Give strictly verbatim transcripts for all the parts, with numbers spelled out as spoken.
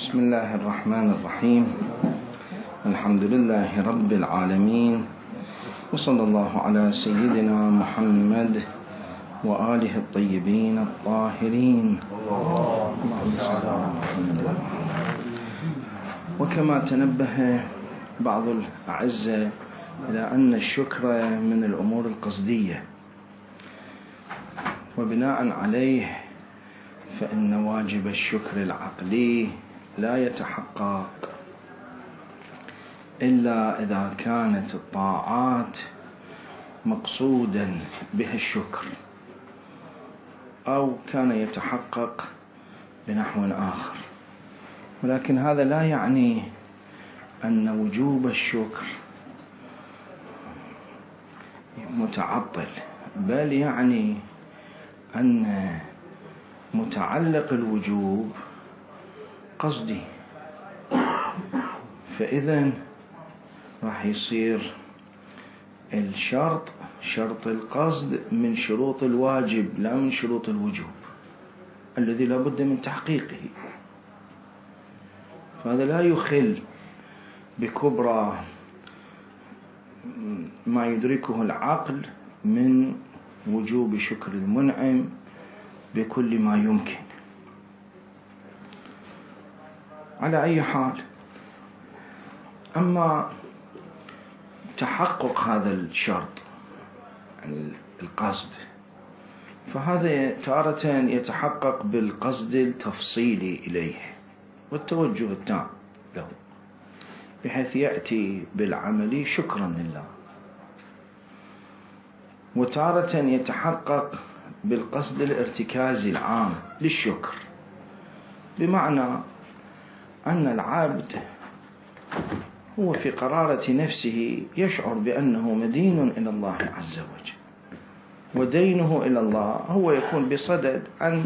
بسم الله الرحمن الرحيم. الحمد لله رب العالمين، وصلى الله على سيدنا محمد وآله الطيبين الطاهرين. وكما تنبه بعض الأعزة إلى أن الشكر من الأمور القصدية، وبناء عليه فإن واجب الشكر العقلي لا يتحقق إلا إذا كانت الطاعات مقصودا بها الشكر، أو كان يتحقق بنحو آخر. ولكن هذا لا يعني أن وجوب الشكر متعطل، بل يعني أن متعلق الوجوب قصدي، فإذن راح يصير الشرط شرط القصد من شروط الواجب لا من شروط الوجوب الذي لا بد من تحقيقه. فهذا لا يخل بكبرى ما يدركه العقل من وجوب شكر المنعم بكل ما يمكن. على أي حال، أما تحقق هذا الشرط القصد فهذا تارة يتحقق بالقصد التفصيلي إليه والتوجه التام له، بحيث يأتي بالعمل شكرا لله. وتارة يتحقق بالقصد الارتكازي العام للشكر، بمعنى أن العبد هو في قرارة نفسه يشعر بأنه مدين إلى الله عز وجل، ودينه إلى الله هو يكون بصدد أن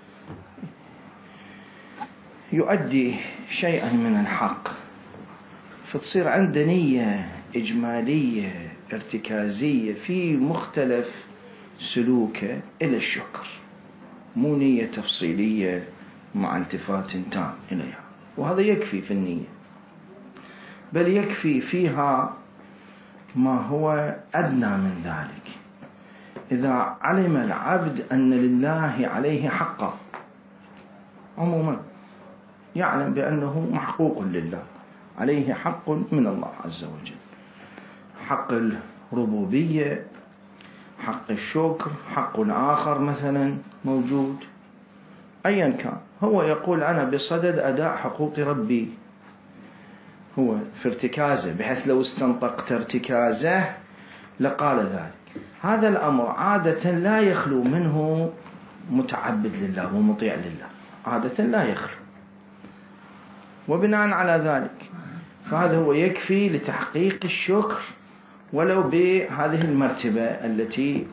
يؤدي شيئا من الحق، فتصير عنده نية إجمالية ارتكازية في مختلف سلوكه إلى الشكر، مو نية تفصيلية مع التفات تام إليها. وهذا يكفي في النية، بل يكفي فيها ما هو أدنى من ذلك. إذا علم العبد أن لله عليه حقا، عموما يعلم بأنه محقوق لله، عليه حق من الله عز وجل، حق الربوبية، حق الشكر، حق آخر مثلا موجود، أيا كان، هو يقول أنا بصدد أداء حقوق ربي، هو في ارتكازه، بحيث لو استنطقت ارتكازه لقال ذلك. هذا الأمر عادة لا يخلو منه متعبد لله ومطيع لله، عادة لا يخلو. وبناء على ذلك فهذا هو يكفي لتحقيق الشكر، ولو بهذه المرتبة التي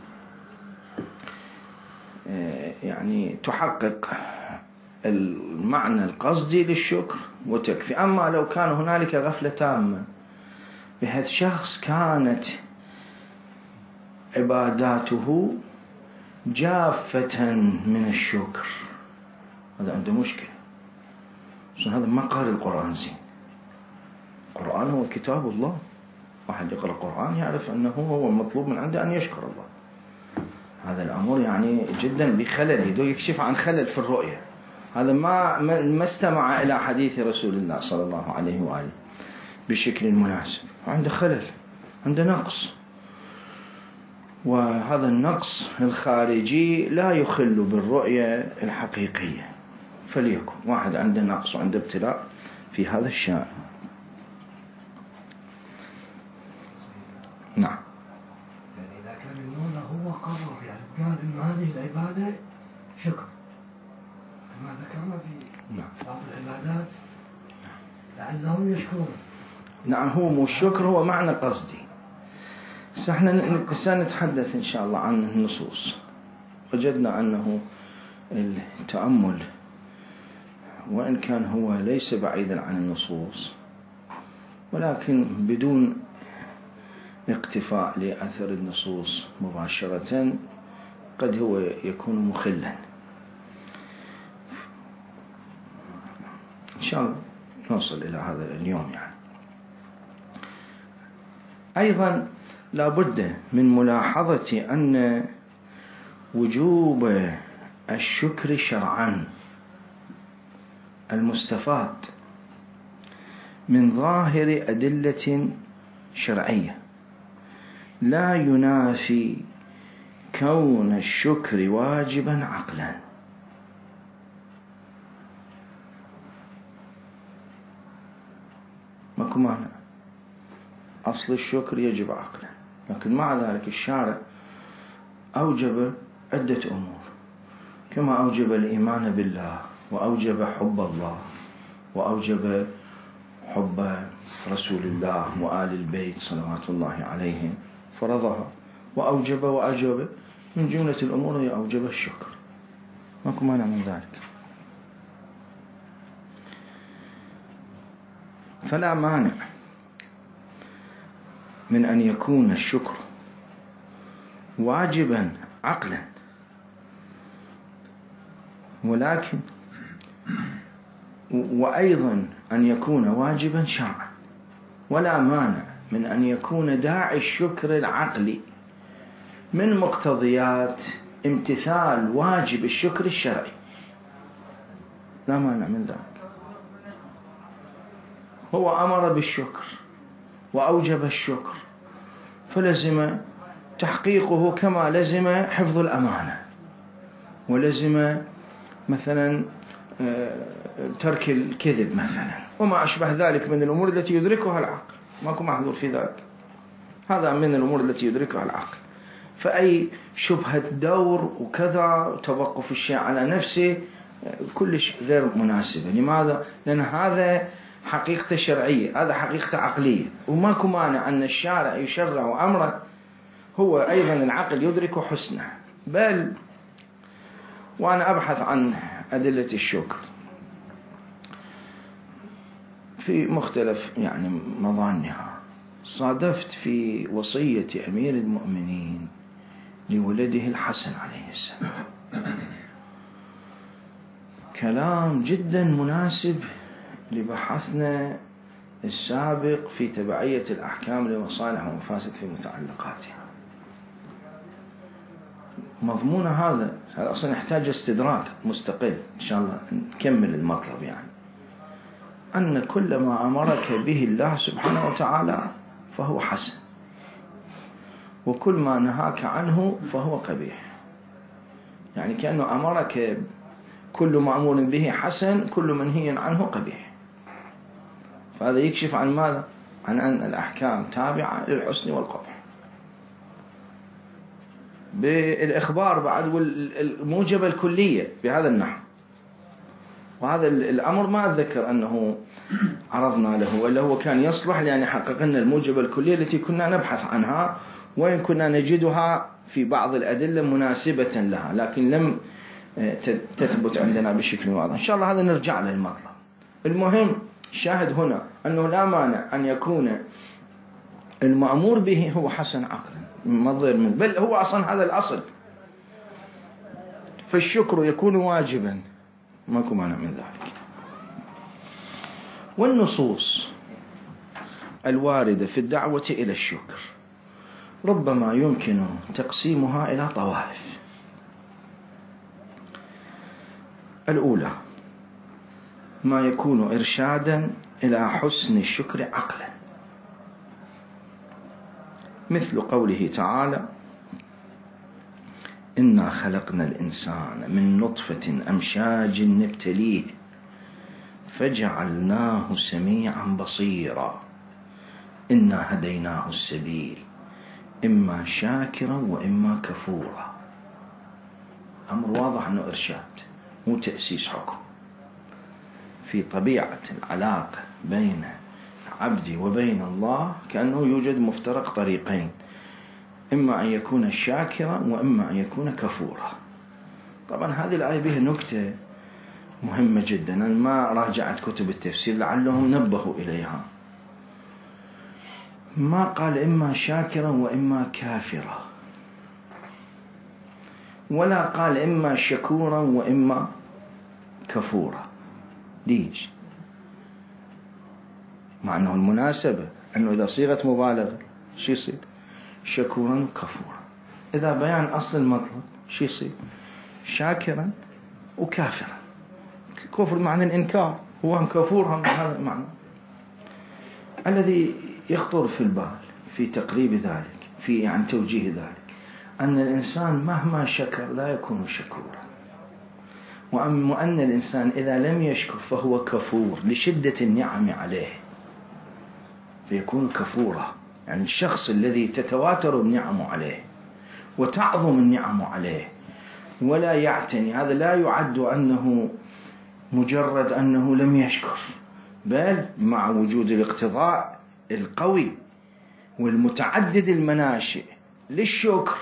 يعني تحقق المعنى القصدي للشكر وتكفي. أما لو كان هنالك غفلة تامة، بحيث شخص كانت عباداته جافة من الشكر، هذا عنده مشكلة. هذا ما قال القرآن زين. القرآن هو كتاب الله، واحد يقرأ القرآن يعرف أنه هو المطلوب من عنده أن يشكر الله. هذا الأمر يعني جدا بخلل، يدو يكشف عن خلل في الرؤية. هذا ما ما استمع إلى حديث رسول الله صلى الله عليه وآله بشكل مناسب، عنده خلل، عنده نقص. وهذا النقص الخارجي لا يخل بالرؤية الحقيقية. فليكن واحد عنده نقص وعنده ابتلاء في هذا الشأن. نعم. يعني إذا كان المولى هو قرر، يعني قال إن هذه العبادة شكر، كما ذكرنا في نعم. بعض العبادات لعلهم يشكرون. نعم، هو مو الشكر، هو معنى قصدي. سنحن سنتحدث إن شاء الله عن النصوص. وجدنا أنه التأمل وإن كان هو ليس بعيدا عن النصوص، ولكن بدون اقتفاء لأثر النصوص مباشرة قد هو يكون مخلا. إن شاء الله نوصل إلى هذا اليوم يعني. أيضا لابد من ملاحظة أن وجوب الشكر شرعا المستفاد من ظاهر أدلة شرعية لا ينافي كون الشكر واجبا عقلا. ماكو معنى، أصل الشكر يجب عقلا، لكن مع ذلك الشارع أوجب عدة أمور، كما أوجب الإيمان بالله، وأوجب حب الله، وأوجب حب رسول الله وآل البيت صلوات الله عليهم فرضها، وأوجب وأجب من جملة الأمور هي أوجب الشكر، ماكو مانع من ذلك. فلا مانع من أن يكون الشكر واجبا عقلا، ولكن وأيضا أن يكون واجبا شرعا، ولا مانع من أن يكون داعي الشكر العقلي من مقتضيات امتثال واجب الشكر الشرعي، لا مانع من ذلك. هو أمر بالشكر وأوجب الشكر، فلزم تحقيقه كما لزم حفظ الأمانة، ولزم مثلا ترك الكذب مثلا، وما أشبه ذلك من الأمور التي يدركها العقل، ماكو محظور في ذلك، هذا من الأمور التي يدركها العقل. فأي شبهة دور وكذا وتوقف الشيء على نفسه كلش غير مناسبة. لماذا؟ لأن هذا حقيقة شرعية، هذا حقيقة عقلية، وماكو مانع أن الشارع يشرع أمره هو أيضا العقل يدرك حسنه. بل وأنا أبحث عن أدلة الشكر في مختلف يعني مظانها، صادفت في وصية أمير المؤمنين لولده الحسن عليه السلام كلام جدا مناسب لبحثنا السابق في تبعية الأحكام لمصالح ومفاسد في متعلقاتها. مضمون هذا هذا أصلا يحتاج استدراك مستقل، إن شاء الله نكمل المطلب. يعني أن كل ما أمرك به الله سبحانه وتعالى فهو حسن، وكل ما نهاك عنه فهو قبيح. يعني كأنه أمرك كل مأمور به حسن، كل منهي عنه قبيح. فهذا يكشف عن ماذا؟ عن أن الأحكام تابعة للحسن والقبح، بالإخبار بعد والموجبة الكلية بهذا النحو. وهذا الأمر ما أتذكر أنه عرضنا له، ولا هو كان يصلح لأن يحقق لنا الموجبة الكلية التي كنا نبحث عنها، وإن كنا نجدها في بعض الأدلة مناسبة لها، لكن لم تثبت عندنا بشكل واضح. إن شاء الله هذا نرجع للمطلب. المهم شاهد هنا أنه لا مانع أن يكون المأمور به هو حسن عقلا، مضر منه، بل هو أصلا هذا الأصل، فالشكر يكون واجبا، ماكو مانع من ذلك. والنصوص الواردة في الدعوة إلى الشكر ربما يمكن تقسيمها إلى طوائف. الأولى ما يكون إرشادا إلى حسن الشكر عقلا، مثل قوله تعالى: إنا خلقنا الإنسان من نطفة أمشاج نبتليه فجعلناه سميعا بصيرا إنا هديناه السبيل إما شاكرا وإما كفورا. أمر واضح أنه إرشاد، مو تأسيس حكم. في طبيعة العلاقة بين عبدي وبين الله كأنه يوجد مفترق طريقين، إما أن يكون شاكرا وإما أن يكون كفورا. طبعا هذه الآية بها نكتة مهمة جدا، أنا ما راجعت كتب التفسير لعلهم نبهوا إليها. ما قال إما شاكرا وإما كافرا، ولا قال إما شكورا وإما كفورا. ليش؟ مع أنه المناسبة أنه إذا صيغة مبالغة شو يصير؟ شكورا وكفورا. إذا بيان أصل المطلب شو يصير؟ شاكرا وكافرا. كفر معنى الإنكار، هو هم كفور هم هذا المعنى. الذي يخطر في البال في تقريب ذلك، في يعني توجيه ذلك، أن الإنسان مهما شكر لا يكون شكورا، وأن الإنسان إذا لم يشكر فهو كفور لشدة النعم عليه، فيكون كفورا. يعني الشخص الذي تتواتر النعم عليه وتعظم النعم عليه ولا يعتني، هذا لا يعد أنه مجرد أنه لم يشكر، بل مع وجود الاقتضاء القوي والمتعدد المناشئ للشكر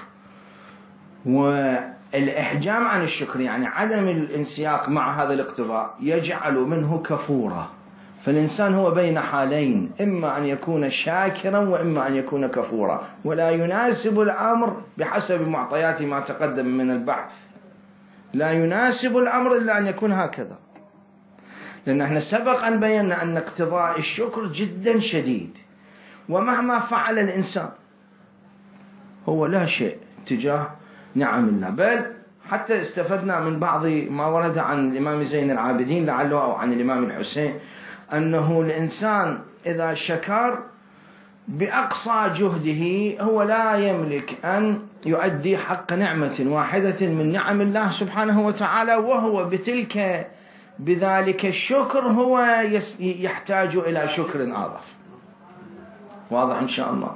والإحجام عن الشكر، يعني عدم الانسياق مع هذا الاقتضاء يجعل منه كفورا. فالإنسان هو بين حالين، إما أن يكون شاكرا وإما أن يكون كفورا، ولا يناسب الأمر بحسب معطيات ما تقدم من البحث، لا يناسب الأمر إلا أن يكون هكذا. لأن احنا سبق أن بينا أن اقتضاء الشكر جدا شديد، ومهما فعل الإنسان هو لا شيء تجاه نعم الله. بل حتى استفدنا من بعض ما ورد عن الإمام زين العابدين لعله أو عن الإمام الحسين، أنه الإنسان إذا شكر بأقصى جهده هو لا يملك أن يؤدي حق نعمة واحدة من نعم الله سبحانه وتعالى، وهو بتلك بذلك الشكر هو يحتاج إلى شكر أضاف. واضح إن شاء الله.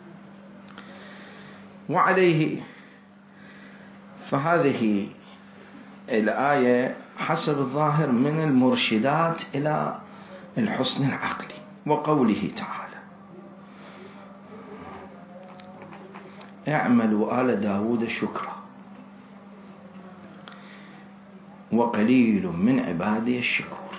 وعليه فهذه الآية حسب الظاهر من المرشدات إلى الحسن العقلي. وقوله تعالى اعملوا آل داود شكرا وقليل من عبادي الشكور.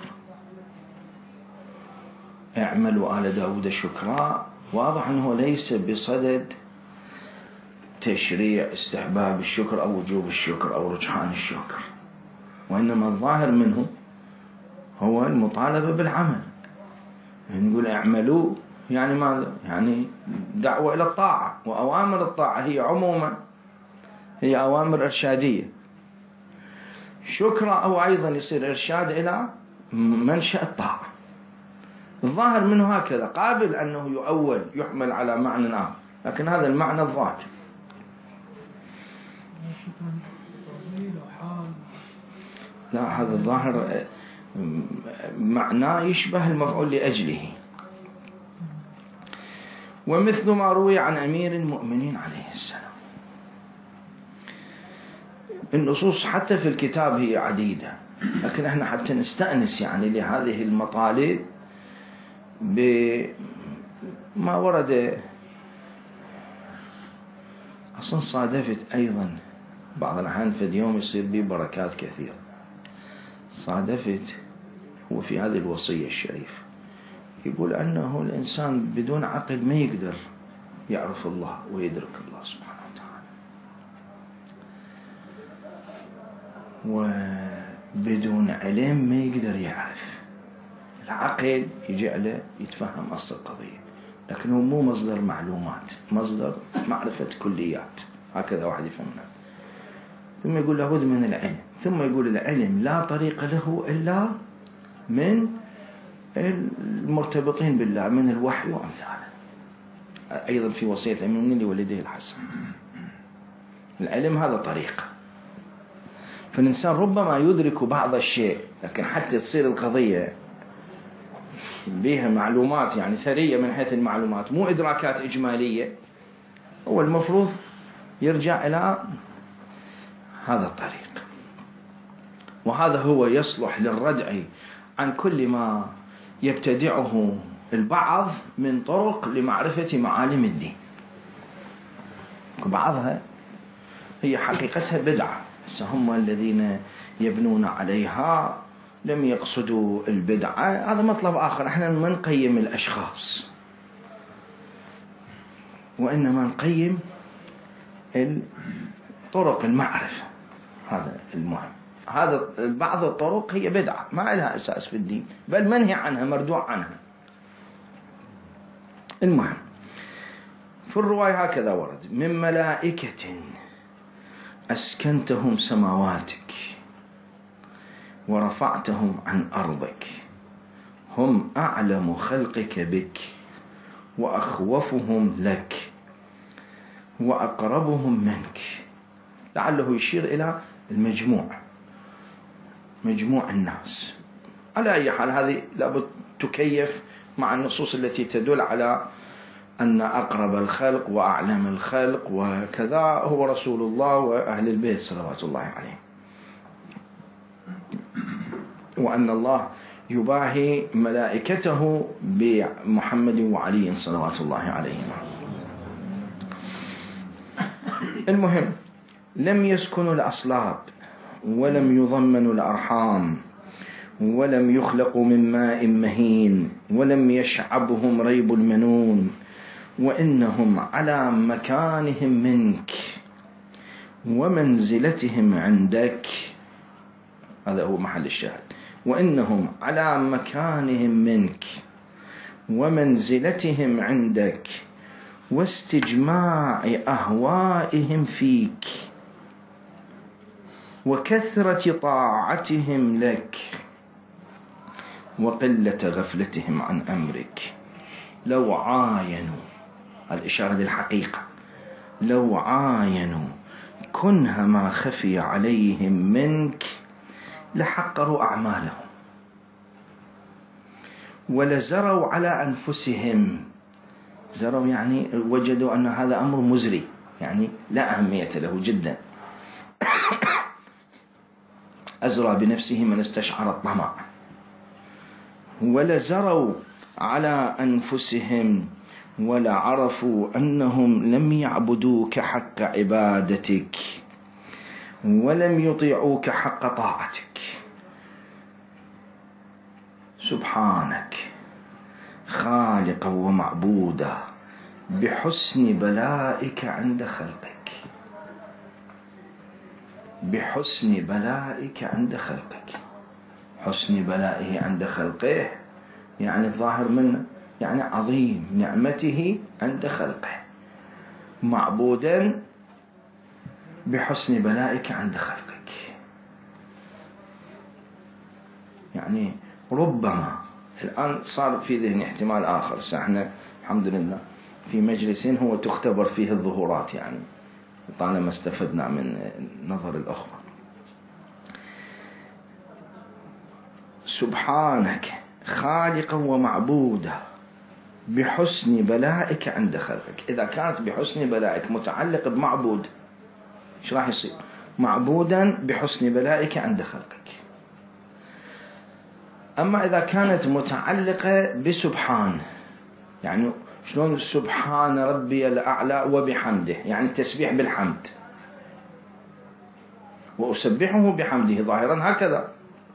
اعملوا آل داود شكرا، واضح أنه ليس بصدد تشريع استحباب الشكر أو وجوب الشكر أو رجحان الشكر، وإنما الظاهر منه هو المطالبة بالعمل. يعني نقول اعملوا يعني ماذا؟ يعني دعوة إلى الطاعة، وأوامر الطاعة هي عموما هي أوامر إرشادية. شكرا أو أيضا يصير إرشاد إلى منشأ الطاعة. الظاهر منه هكذا، قابل أنه يؤول يحمل على معنى آخر، لكن هذا المعنى الظاهر. لا، هذا الظاهر معناه يشبه المفعول لأجله. ومثل ما روي عن أمير المؤمنين عليه السلام. النصوص حتى في الكتاب هي عديدة، لكن احنا حتى نستأنس يعني لهذه المطالب بما ورد. أصلا صادفت أيضا بعض الأحيان في اليوم يصير بي بركات كثيرة. صادفت هو في هذه الوصية الشريفة يقول أنه الإنسان بدون عقل ما يقدر يعرف الله ويدرك الله سبحانه وتعالى، وبدون علم ما يقدر يعرف. العقل يجعله يتفهم أصل القضية، لكنه مو مصدر معلومات، مصدر معرفة كليات. هكذا واحد يفهمنا. ثم يقول لابد من العلم، ثم يقول العلم لا طريق له إلا من المرتبطين بالله من الوحي وأمثاله. أيضا في وصية أمين لولده الحسن، العلم هذا طريق. فالإنسان ربما يدرك بعض الشيء، لكن حتى تصير القضية بها معلومات يعني ثرية من حيث المعلومات، مو إدراكات إجمالية، هو المفروض يرجع إلى هذا الطريق. وهذا هو يصلح للردع عن كل ما يبتدعه البعض من طرق لمعرفة معالم الدين. بعضها هي حقيقتها بدعة، هم الذين يبنون عليها لم يقصدوا البدعة. هذا مطلب آخر. احنا ما نقيم الأشخاص، وإنما نقيم طرق المعرفة، هذا المهم. هذا بعض الطرق هي بدعة ما لها أساس في الدين، بل منهي عنها مردوع عنها. المهم في الرواية هكذا ورد: من ملائكة أسكنتهم سماواتك ورفعتهم عن أرضك، هم أعلم خلقك بك وأخوفهم لك وأقربهم منك. لعله يشير إلى المجموع، مجموع الناس. على أي حال هذه لابد تكيف مع النصوص التي تدل على أن أقرب الخلق وأعلم الخلق وكذا هو رسول الله وأهل البيت صلوات الله عليهم، وأن الله يباهي ملائكته بمحمد وعلي صلوات الله عليهم. المهم لم يسكنوا الأصلاب ولم يضمنوا الأرحام ولم يخلقوا من ماء مهين ولم يشعبهم ريب المنون، وإنهم على مكانهم منك ومنزلتهم عندك. هذا هو محل الشاهد: وإنهم على مكانهم منك ومنزلتهم عندك واستجماع أهوائهم فيك وكثرة طاعتهم لك وقلة غفلتهم عن أمرك. لو عاينوا، الإشارة للحقيقة، لو عاينوا كنه ما خفي عليهم منك لحقروا أعمالهم ولزروا على أنفسهم. زروا يعني وجدوا أن هذا أمر مزري، يعني لا أهمية له جدا. أزرى بنفسه من استشعر الطمع. ولزروا على أنفسهم ولعرفوا أنهم لم يعبدوك حق عبادتك ولم يطيعوك حق طاعتك. سبحانك خالقا ومعبودا بحسن بلائك عند خلقك، بحسن بلائك عند خلقك. حسن بلائه عند خلقه يعني الظاهر منه يعني عظيم نعمته عند خلقه. معبودا بحسن بلائك عند خلقك، يعني ربما الآن صار في ذهني احتمال آخر. احنا الحمد لله في مجلس هو تختبر فيه الظهورات، يعني طالما استفدنا من نظر الأخوة. سبحانك خالقا ومعبودا بحسن بلائك عند خلقك. إذا كانت بحسن بلائك متعلق بمعبود، ايش راح يصير؟ معبودا بحسن بلائك عند خلقك. أما إذا كانت متعلقة بسبحان، يعني شلون سبحان ربي الأعلى وبحمده، يعني التسبيح بالحمد، وأسبحه بحمده ظاهرا هكذا.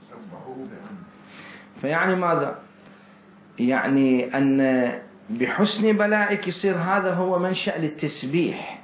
فيعني ماذا؟ يعني أن بحسن بلائك يصير هذا هو منشأ للتسبيح.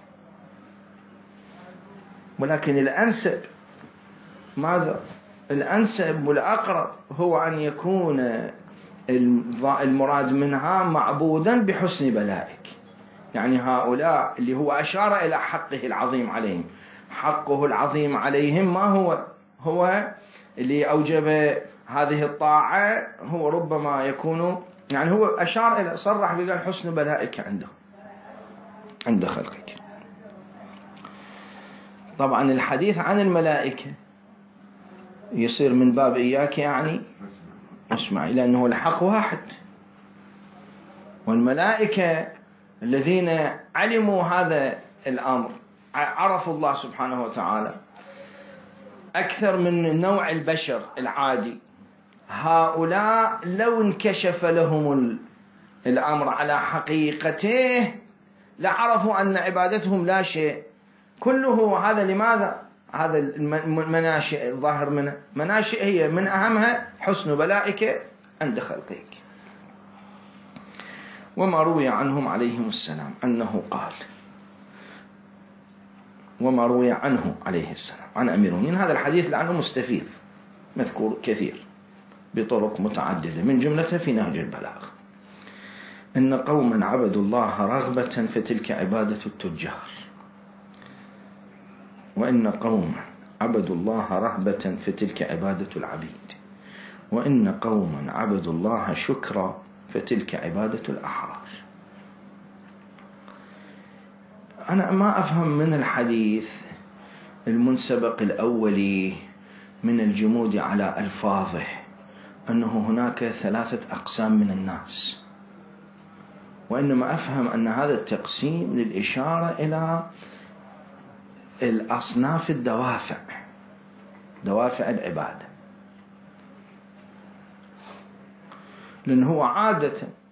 ولكن الأنسب ماذا؟ الأنسب والأقرب هو أن يكون المراد منها معبودا بحسن بلائك، يعني هؤلاء اللي هو أشار إلى حقه العظيم عليهم. حقه العظيم عليهم ما هو؟ هو اللي أوجب هذه الطاعة، هو ربما يكون يعني هو أشار إلى صرح بقال حسن بلائك عنده عند خلقك. طبعا الحديث عن الملائكة يصير من باب إياك يعني اسمعي، لأنه الحق واحد، والملائكة الذين علموا هذا الأمر عرفوا الله سبحانه وتعالى أكثر من نوع البشر العادي. هؤلاء لو انكشف لهم الأمر على حقيقته لعرفوا أن عبادتهم لا شيء، كله هذا. لماذا؟ هذا المناشئ الظاهر منه، مناشئ هي من أهمها حسن بلائك عند خلقك. وما روي عنهم عليهم السلام أنه قال، وما روي عنه عليه السلام عن أمير المؤمنين، هذا الحديث لأنه مستفيض مذكور كثير بطرق متعددة من جملتها في نهج البلاغ، إن قوما عبدوا الله رغبة فتلك عبادة التجار، وإن قوما عبدوا الله رهبة فتلك عبادة العبيد، وإن قوما عبدوا الله شكرا فتلك عبادة الأحرار. أنا ما أفهم من الحديث المنسبق الأولي من الجمود على ألفاظه أنه هناك ثلاثة أقسام من الناس، وإنما أفهم أن هذا التقسيم للإشارة إلى الأصناف الدوافع، دوافع العبادة، لأنه هو عادة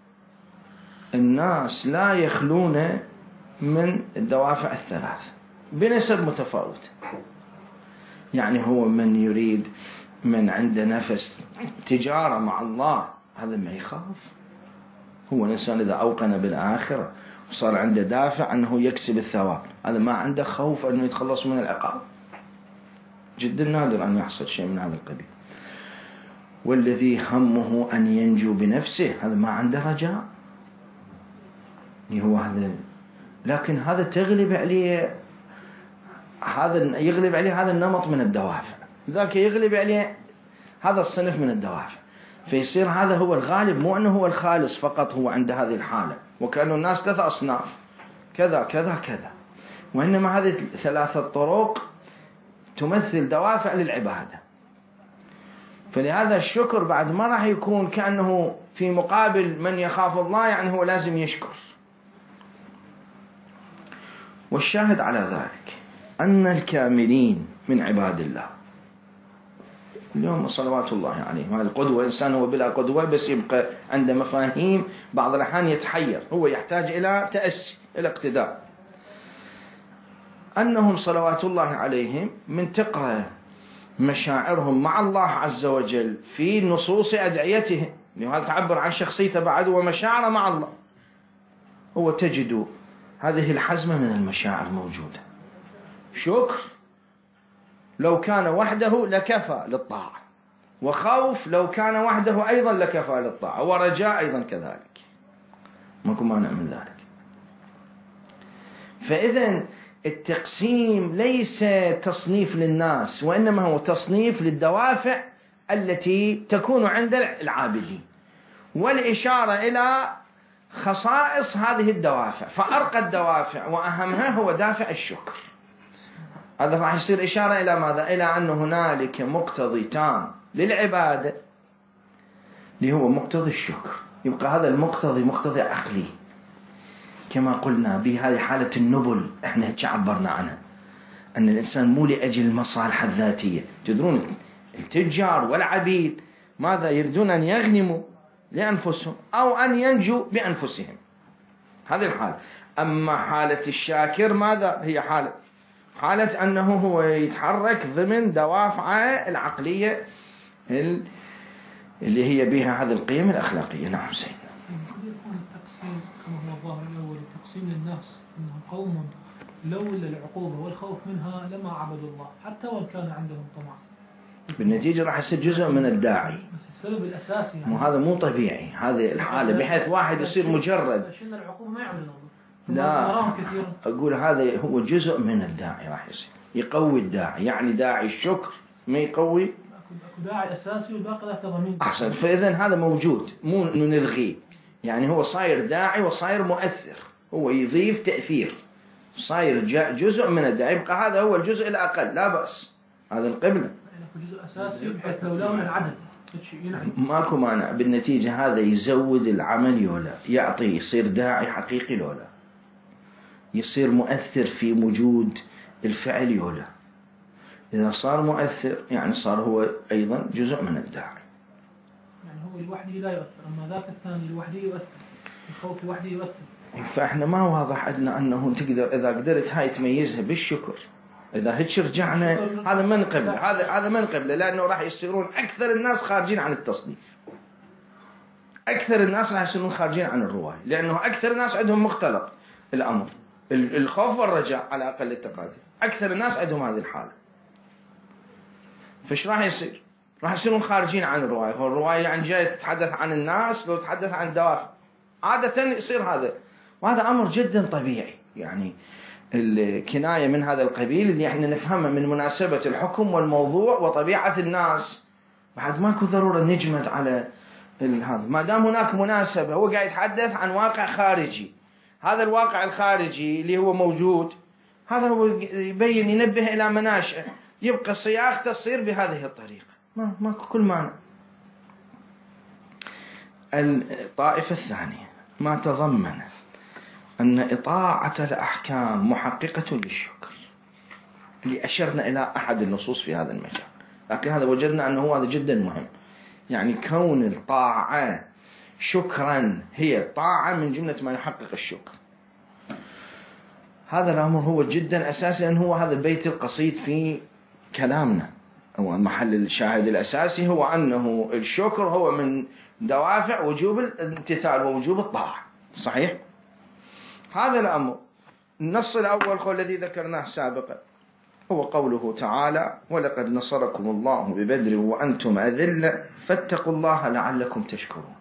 الناس لا يخلون من الدوافع الثلاث بنسب متفاوتة. يعني هو من يريد، من عنده نفس تجارة مع الله، هذا ما يخاف. هو الإنسان إذا أوقن بالآخرة وصار عنده دافع أنه يكسب الثواب، هذا ما عنده خوف أنه يتخلص من العقاب. جدا نادر أن يحصل شيء من هذا القبيل. والذي همه أن ينجو بنفسه، هذا ما عنده رجاء. هو هذا، لكن هذا تغلب عليه، هذا يغلب عليه هذا النمط من الدوافع، ذاك يغلب عليه هذا الصنف من الدوافع، فيصير هذا هو الغالب، مو أنه هو الخالص فقط هو عند هذه الحالة، وكأنه الناس ثلاثة أصناف كذا كذا كذا، وإنما هذه ثلاثة طرق تمثل دوافع للعبادة. فلهذا الشكر بعد ما راح يكون كأنه في مقابل من يخاف الله، يعني هو لازم يشكر. والشاهد على ذلك أن الكاملين من عباد الله اليوم صلوات الله عليهم، هذا القدوة، إنسان هو بلا قدوة بس يبقى عنده مفاهيم، بعض الأحيان يتحير، هو يحتاج إلى تأسي، إلى اقتداء. أنهم صلوات الله عليهم من تقرأ مشاعرهم مع الله عز وجل في نصوص أدعيتهم، لهذا تعبر عن شخصيته بعد ومشاعره مع الله، هو تجد هذه الحزمة من المشاعر موجودة. شكر لو كان وحده لكفى للطاعة، وخوف لو كان وحده أيضا لكفى للطاعة، ورجاء أيضا كذلك، ماكو مانع من ذلك. فإذا التقسيم ليس تصنيف للناس، وإنما هو تصنيف للدوافع التي تكون عند العابدين، والإشارة إلى خصائص هذه الدوافع. فأرقى الدوافع وأهمها هو دافع الشكر. هذا راح يصير إشارة إلى ماذا؟ إلى أن هنالك مقتضي تام للعبادة اللي هو مقتضي الشكر. يبقى هذا المقتضي مقتضي عقلي كما قلنا، بهذه حالة النبل احنا هيك عبرنا عنها، أن الإنسان مو لأجل المصالح الذاتية. تدرون التجار والعبيد ماذا يريدون؟ أن يغنموا لأنفسهم أو أن ينجوا بأنفسهم، هذه الحالة. أما حالة الشاكر ماذا هي؟ حالة حالة أنه هو يتحرك ضمن دوافعه العقلية اللي هي بها هذه القيم الأخلاقية. نعم سيدنا. يكون التقسيم كما هو الظاهر الأول، تقسيم للناس إنهم قوم لولا العقوبة والخوف منها لما عبدوا الله حتى وإن كان عندهم طمع. بالنتيجة راح يصير جزء من الداعي. بس السبب الأساسي يعني مو هذا مو طبيعي هذه الحالة، بحيث واحد يصير مجرد عشان العقوبة ما يعبد الله. لا، أقول هذا هو جزء من الداعي، راح يصير يقوي الداعي، يعني داعي الشكر ما يقوي أكو داعي أساسي والباقي له تضمين. أحسن. فإذا هذا موجود، مو نلغيه، يعني هو صاير داعي وصاير مؤثر، هو يضيف تأثير، صاير جزء من الداعي. يبقى هذا هو الجزء الأقل، لا بأس، هذا القبلة جزء أساسي بحيث لو لون العدد ماكو مانع. بالنتيجة هذا يزود العمل يولا، يعطي، يصير داعي حقيقي لولا، يصير مؤثر في وجود الفعل يولا. إذا صار مؤثر يعني صار هو أيضا جزء من الداعي. يعني هو لوحده لا يؤثر، أما ذاك الثاني لوحده يؤثر، الخوف لوحده يؤثر. فإحنا ما واضح عندنا أنه تقدر إذا قدرت هاي تميزها بالشكر. إذا هيك رجعنا هذا من قبله، هذا هذا من قبله، لأنه راح يصيرون أكثر الناس خارجين عن التصنيف، أكثر الناس راح يصيرون خارجين عن الرواية، لأنه أكثر الناس عندهم مختلط الأمر، الخوف والرجاء على أقل التقادير، أكثر الناس عندهم هذه الحالة. فش راح يصير؟ راح يصيرون خارجين عن الرواية. هو الرواية يعني جاية تتحدث عن الناس، لو تتحدث عن الدوافع عادة يصير هذا، وهذا أمر جدا طبيعي. يعني الكناية من هذا القبيل اللي احنا نفهمها من مناسبة الحكم والموضوع وطبيعة الناس، بعد ماكو ضرورة نجمد على هذا. ما دام هناك مناسبة، هو قاعد يتحدث عن واقع خارجي، هذا الواقع الخارجي اللي هو موجود، هذا هو يبين ينبه إلى مناشئ، يبقى صياغته تصير بهذه الطريقة، ما ماكو كل معنى. الطائفة الثانية ما تضمن أن إطاعة الأحكام محققة للشكر، اللي أشرنا إلى أحد النصوص في هذا المجال، لكن هذا وجدنا أنه هذا جدا مهم. يعني كون الطاعة شكرا هي طاعة من جملة ما يحقق الشكر، هذا الأمر هو جدا أساسي، لأن هو هذا البيت القصيد في كلامنا، هو محل الشاهد الأساسي هو أنه الشكر هو من دوافع وجوب الامتثال ووجوب الطاعة. صحيح؟ هذا الأمر. النص الأول هو الذي ذكرناه سابقا، هو قوله تعالى: ولقد نصركم الله ببدر وأنتم أذلة فاتقوا الله لعلكم تشكرون.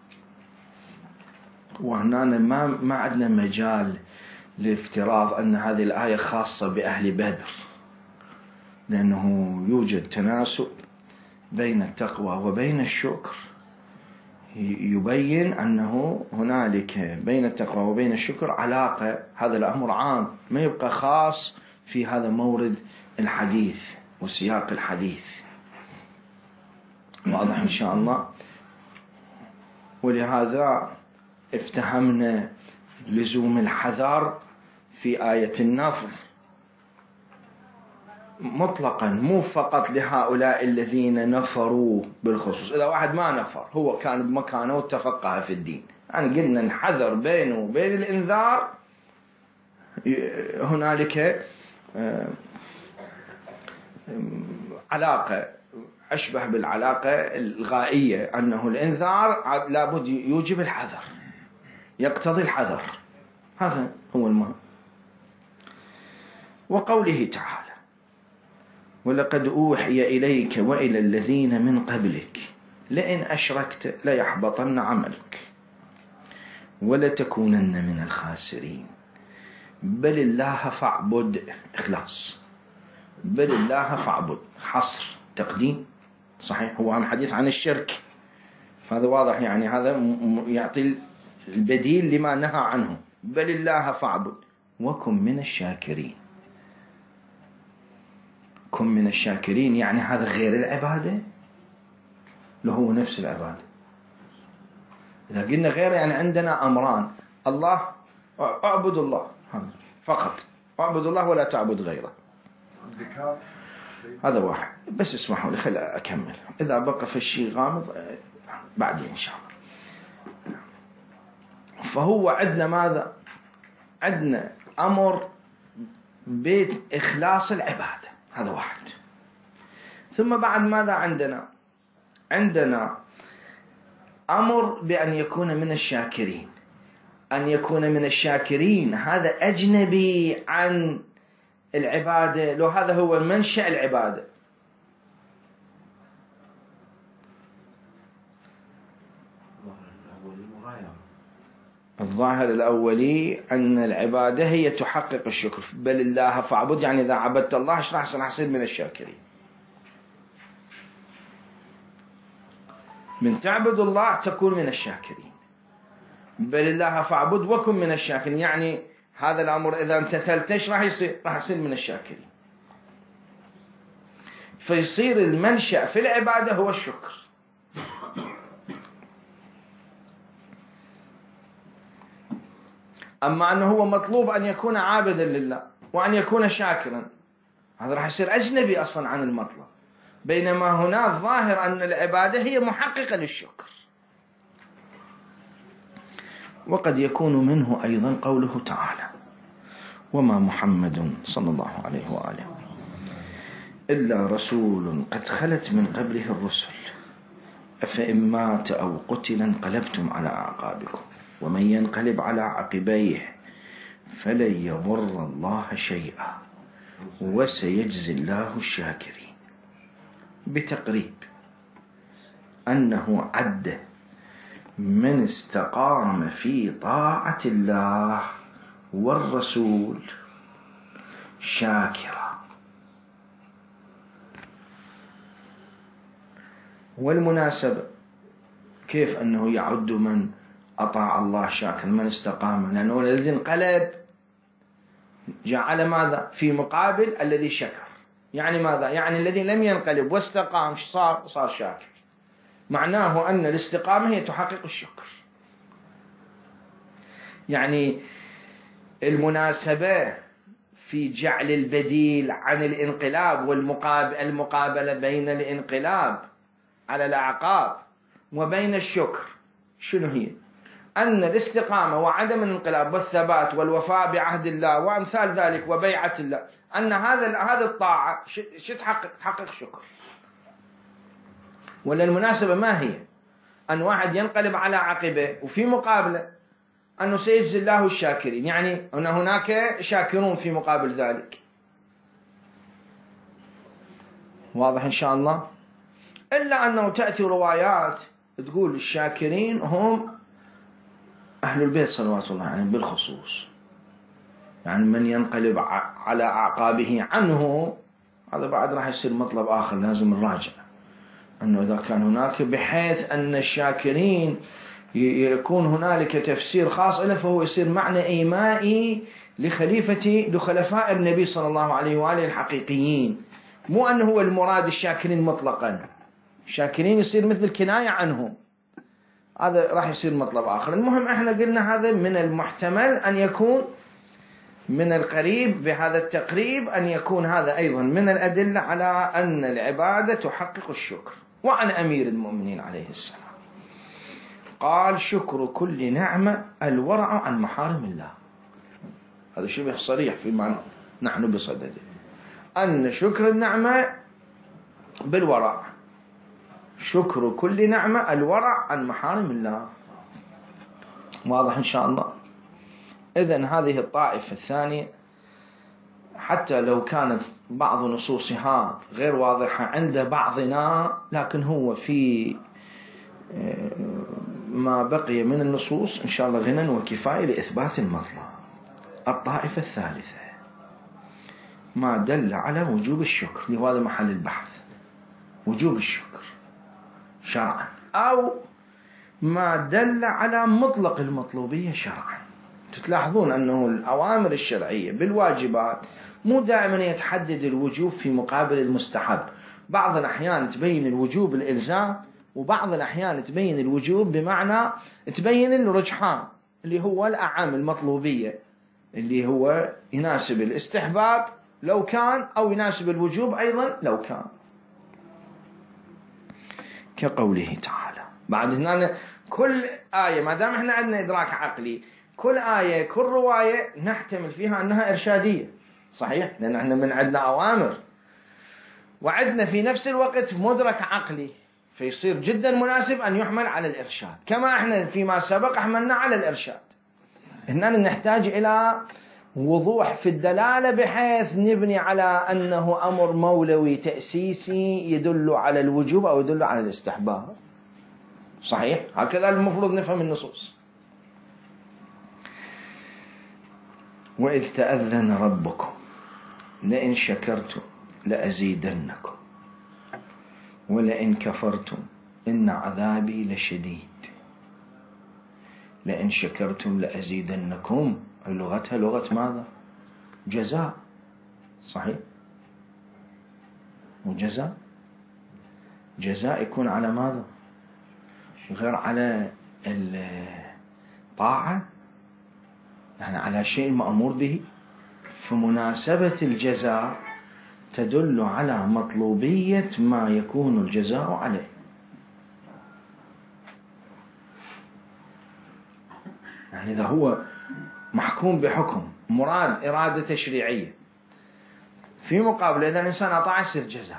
وهنا ما ما عندنا مجال لافتراض أن هذه الآية خاصة بأهل بدر، لأنه يوجد تناسب بين التقوى وبين الشكر، يبين أنه هنالك بين التقوى وبين الشكر علاقة. هذا الأمر عام، ما يبقى خاص في هذا مورد الحديث وسياق الحديث. واضح إن شاء الله. ولهذا افتهمنا لزوم الحذر في آية النفر مطلقا، مو فقط لهؤلاء الذين نفروا بالخصوص. إذا واحد ما نفر، هو كان بمكانه وتفقه في الدين، يعني قلنا نحذر بينه وبين الإنذار. هنالك علاقة أشبه بالعلاقة الغائية، أنه الإنذار لابد يوجب الحذر، يقتضي الحذر، هذا هو المهم. وقوله تعالى: ولقد أوحي إليك وإلى الذين من قبلك لئن أشركت ليحبطن عملك ولتكونن من الخاسرين بل الله فاعبد. إخلاص. بل الله فاعبد، حصر، تقديم. صحيح، هو عن حديث عن الشرك، فهذا واضح، يعني هذا يعطي البديل لما نهى عنه. بل الله فاعبد وكن من الشاكرين. كن من الشاكرين يعني هذا غير العبادة، له هو نفس العبادة. إذا قلنا غير يعني عندنا أمران: الله، اعبد الله فقط، اعبد الله ولا تعبد غيره، هذا واحد. بس اسمحوا لي خل أكمل، إذا بقى في الشيء غامض بعدين إن شاء الله. فهو عندنا ماذا؟ عندنا أمر بإخلاص العبادة، هذا واحد. ثم بعد ماذا عندنا؟ عندنا أمر بأن يكون من الشاكرين. أن يكون من الشاكرين هذا أجنبي عن العبادة، لو هذا هو منشأ العبادة. الظاهر الأولي أن العبادة هي تحقق الشكر. بل الله فاعبد يعني إذا عبدت الله ايش راح يصير؟ من الشاكرين. من تعبد الله تكون من الشاكرين. بل الله فاعبد وكن من الشاكرين، يعني هذا الأمر إذا امتثلت ايش راح يصير؟ راح يصير من الشاكرين. فيصير المنشأ في العبادة هو الشكر. أما أنه هو مطلوب أن يكون عابدا لله وأن يكون شاكرا، هذا راح يصير أجنبي أصلا عن المطلب. بينما هنا الظاهر أن العبادة هي محققة للشكر. وقد يكون منه أيضا قوله تعالى: وما محمد صلى الله عليه وآله إلا رسول قد خلت من قبله الرسل أفإن مات أو قتل انقلبتم على أعقابكم ومن ينقلب على عقبيه فلن يضر الله شيئا وسيجزي الله الشاكرين. بتقريب أنه عد من استقام في طاعة الله والرسول شاكرا. والمناسبة كيف أنه يعد من أطاع الله شاكرا من استقام، لأنه الذي انقلب جعل ماذا في مقابل الذي شكر، يعني ماذا؟ يعني الذي لم ينقلب واستقام صار صار شاكر. معناه أن الاستقامة هي تحقق الشكر. يعني المناسبة في جعل البديل عن الانقلاب والمقابلة بين الانقلاب على الأعقاب وبين الشكر شنو هي؟ أن الاستقامة وعدم الانقلاب والثبات والوفاء بعهد الله وأمثال ذلك وبيعة الله، أن هذا هذا الطاعة شو تحقق؟ تحقق شكر. ولا المناسبة ما هي؟ أن واحد ينقلب على عقبه وفي مقابلة أنه سيجزي الله الشاكرين، يعني أن هناك شاكرون في مقابل ذلك. واضح إن شاء الله؟ إلا أنه تأتي روايات تقول الشاكرين هم أهل البيت صلوات الله عليهم بالخصوص، يعني من ينقلب على أعقابه عنه هذا بعد راح يصير مطلب آخر لازم نراجع، أنه إذا كان هناك بحيث أن الشاكرين يكون هنالك تفسير خاص له فهو يصير معنى إيمائي لخليفة لخلفاء النبي صلى الله عليه وآله الحقيقيين، مو أنه هو المراد الشاكرين مطلقا. الشاكرين يصير مثل كناية عنهم، هذا راح يصير مطلب آخر. المهم احنا قلنا هذا من المحتمل أن يكون من القريب بهذا التقريب أن يكون هذا أيضا من الأدلة على أن العبادة تحقق الشكر. وعن أمير المؤمنين عليه السلام قال شكر كل نعمة الورع عن محارم الله. هذا شبه صريح فيما نحن بصدده، أن شكر النعمة بالورع، شكر كل نعمة الورع عن محارم الله. واضح إن شاء الله؟ إذن هذه الطائفة الثانية حتى لو كانت بعض نصوصها غير واضحة عند بعضنا، لكن هو في ما بقي من النصوص إن شاء الله غنى وكفاية لإثبات المطلب. الطائفة الثالثة ما دل على وجوب الشكر، لهذا محل البحث، وجوب الشكر شرعا، أو ما دل على مطلق المطلوبية شرعا. تلاحظون أنه الأوامر الشرعية بالواجبات مو دائما يتحدد الوجوب في مقابل المستحب، بعض الأحيان تبين الوجوب الإلزام، وبعض الأحيان تبين الوجوب بمعنى تبين الرجحان اللي هو الأعم المطلوبية، اللي هو يناسب الاستحباب لو كان، أو يناسب الوجوب أيضا لو كان، كقوله تعالى. بعد هنا كل آية ما دام احنا عندنا إدراك عقلي، كل آية كل رواية نحتمل فيها أنها إرشادية، صحيح؟ لأن احنا من عندنا أوامر وعندنا في نفس الوقت مدرك عقلي، فيصير جدا مناسب أن يحمل على الإرشاد، كما احنا فيما سبق حملنا على الإرشاد. هنا نحتاج إلى وضوح في الدلالة بحيث نبني على أنه أمر مولوي تأسيسي يدل على الوجوب أو يدل على الاستحباب، صحيح؟ هكذا المفروض نفهم النصوص. وإذ تأذن ربكم لئن شكرتم لأزيدنكم ولئن كفرتم إن عذابي لشديد. لئن شكرتم لأزيدنكم لغتها لغة ماذا؟ جزاء، صحيح؟ وجزاء جزاء يكون على ماذا؟ غير على الطاعة، يعني على شيء مأمور به. فمناسبة الجزاء تدل على مطلوبية ما يكون الجزاء عليه. يعني إذا هو محكوم بحكم مراد إرادة تشريعية، في مقابل إذا الإنسان أطاع يصير جزاء،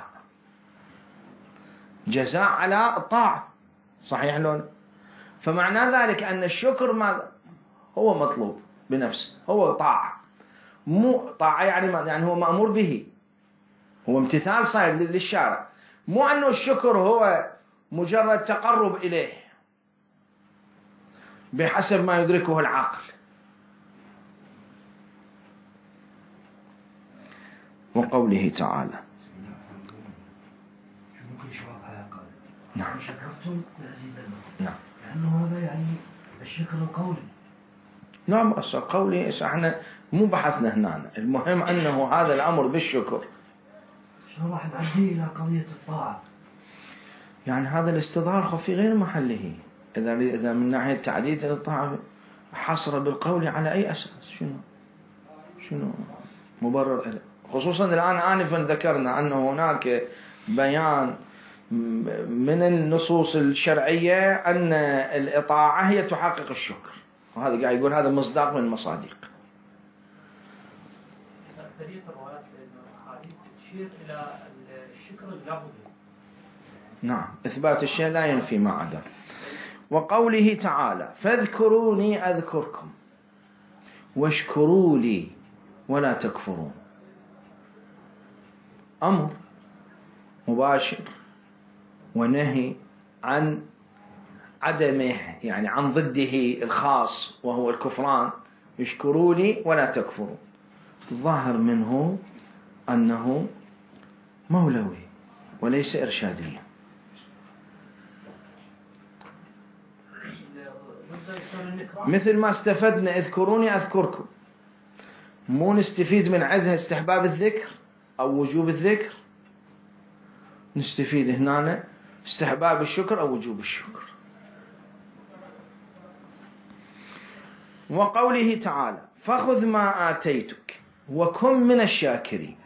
جزاء على الطاعة، صحيح لون؟ فمعنى ذلك أن الشكر ماذا؟ هو مطلوب بنفسه، هو طاعة، مو طاعة يعني ماذا؟ يعني هو مأمور به، هو امتثال صاير للشارع، مو أنه الشكر هو مجرد تقرب إليه. بحسب ما يدركه العقل. وقوله تعالى نعم شكرتم لأزيدنكم. نعم لأنه هذا يعني الشكر القولي. نعم قولي احنا مو بحثنا هنا، المهم أنه هذا الأمر بالشكر. شلون راح نعدي إلى قضية الطاعة؟ يعني هذا الاستظهار في غير محله. إذا إذا من ناحية تعديد الطاعة حصر بالقول على أي أساس؟ شنو شنو مبرر له؟ خصوصا الآن آنفا ذكرنا أنه هناك بيان من النصوص الشرعية أن الإطاعة هي تحقق الشكر، وهذا قاعد يقول هذا مصداق من المصادق. أكثرية الروايات سيدنا الأحاديث تشير إلى الشكر اللفظي. نعم إثبات الشيء لا ينفي ما عدا. وقوله تعالى فاذكروني أذكركم واشكروا لي ولا تكفرون، أمر مباشر ونهي عن عدمه، يعني عن ضده الخاص وهو الكفران. اشكروا لي ولا تكفرون، الظاهر منه أنه مولوي وليس إرشاديا. مثل ما استفدنا اذكروني أذكركم، مو نستفيد من عدها استحباب الذكر أو وجوب الذكر، نستفيد هنا استحباب الشكر أو وجوب الشكر. وقوله تعالى فخذ ما آتيتك وكن من الشاكرين،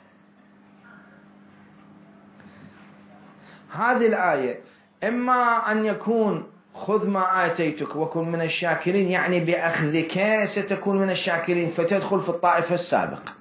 هذه الآية إما أن يكون خذ ما آتيتك وكن من الشاكرين، يعني بأخذك ستكون من الشاكرين فتدخل في الطائفة السابقة،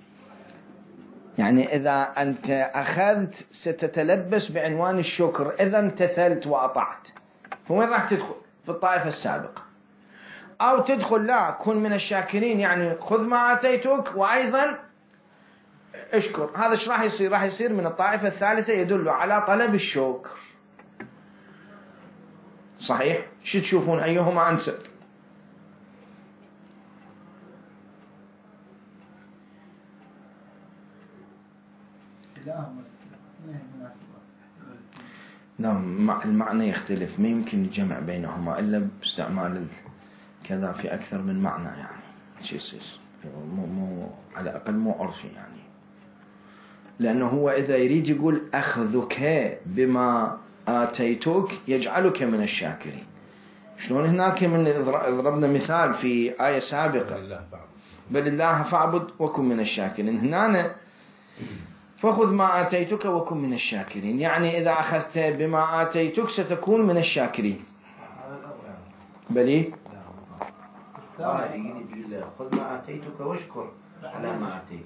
يعني إذا أنت أخذت ستتلبس بعنوان الشكر إذا امتثلت وأطعت، فوين راح تدخل؟ في الطائفة السابقة. أو تدخل لا كن من الشاكرين، يعني خذ ما آتيتك وأيضا اشكر. هذا ايش راح يصير؟ راح يصير من الطائفة الثالثة يدل على طلب الشكر. صحيح؟ شو تشوفون أيهما أنسب؟ لا المعنى يختلف، ما يمكن الجمع بينهما إلا باستعمال كذا في أكثر من معنى، يعني شيء يصير مو مو على الأقل مو عرفي، يعني لأنه هو إذا يريد يقول أخذك بما آتيتك يجعلك من الشاكرين. شلون هناك من ضربنا مثال في آية سابقة بل الله فاعبد وكن من الشاكرين، هنا فخذ ما آتيتك وكن من الشاكرين، يعني إذا أخذت بما آتيتك ستكون من الشاكرين. بلي خذ ما آتيتك واشكر على ما آتيتك،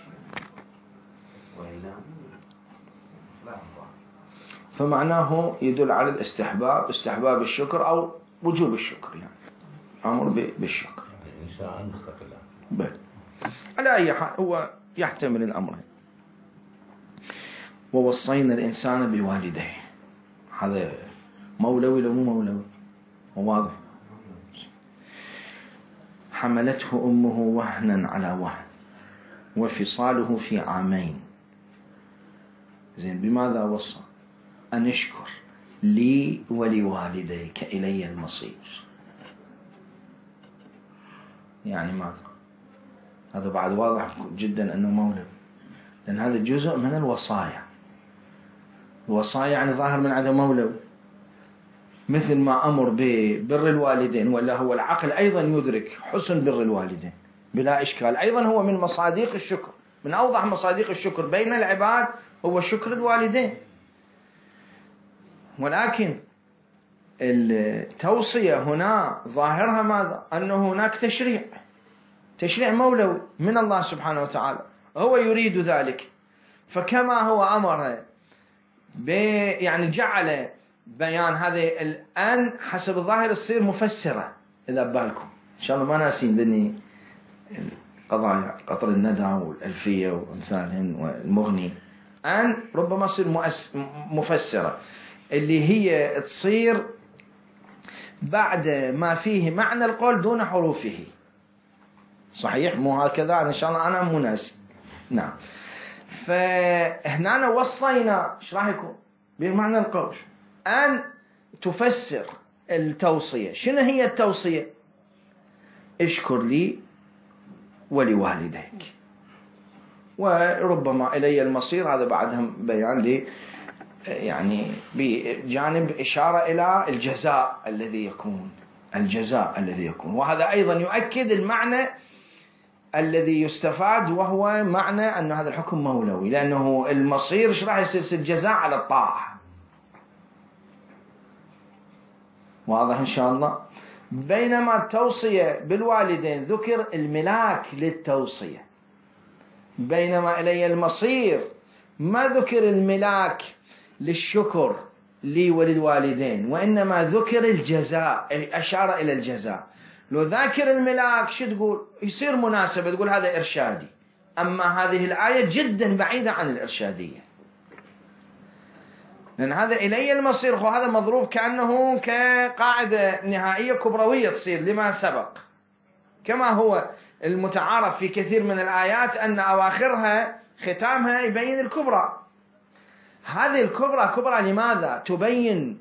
فمعناه يدل على الاستحباب، استحباب الشكر أو وجوب الشكر، يعني أمر بالشكر إن شاء الله مستقلا. بل على أي حال هو يحتمل الأمرين. ووصينا الإنسان بوالديه، هذا مولوي لو مو مولوي؟ واضح. حملته أمه وهنا على وهن وفصاله في عامين. زين بماذا وصى؟ أن اشكر لي ولوالديك إلي المصير. يعني ماذا؟ هذا بعد واضح جدا أنه مولوي، لأن هذا جزء من الوصايا. الوصايا يعني ظاهر من عدم مولوي، مثل ما أمر ببر الوالدين، ولا هو العقل أيضا يدرك حسن بر الوالدين بلا إشكال، أيضا هو من مصادق الشكر، من أوضح مصادق الشكر بين العباد هو شكر الوالدين. ولكن التوصية هنا ظاهرها ماذا؟ أنه هناك تشريع، تشريع مولوي من الله سبحانه وتعالى، هو يريد ذلك. فكما هو أمر يعني جعل بيان هذه الآن حسب الظاهر تصير مفسرة. إذا بالكم إن شاء الله ما ناسين ذني القضايا قطر الندى والألفية وأمثالهن والمغني، الآن ربما تصير مفسرة اللي هي تصير بعد ما فيه معنى القول دون حروفه. صحيح؟ مو هكذا؟ إن شاء الله أنا مناسب. نعم. فهنا وصينا ايش راح يكون بمعنى القول أن تفسر التوصية. شنو هي التوصية؟ اشكر لي ولوالديك، وربما إلي المصير، هذا بعدهم بيان لي يعني بجانب إشارة إلى الجزاء الذي يكون الجزاء الذي يكون وهذا أيضا يؤكد المعنى الذي يستفاد، وهو معنى أن هذا الحكم مولوي، لأنه المصير ايش راح يصير؟ الجزاء على الطاعة. واضح إن شاء الله. بينما التوصية بالوالدين ذكر الملاك للتوصية، بينما إلي المصير ما ذكر الملاك للشكر لي وللوالدين، وإنما ذكر الجزاء، أشار إلى الجزاء. لو ذاكر الملاك شو تقول؟ يصير مناسبة، تقول هذا إرشادي. أما هذه الآية جدا بعيدة عن الإرشادية، لأن هذا إلي المصير هذا مضروب كأنه كقاعدة نهائية كبروية تصير لما سبق، كما هو المتعارف في كثير من الآيات أن أواخرها ختامها يبين الكبرى. هذه الكبرى كبرى لماذا؟ تبين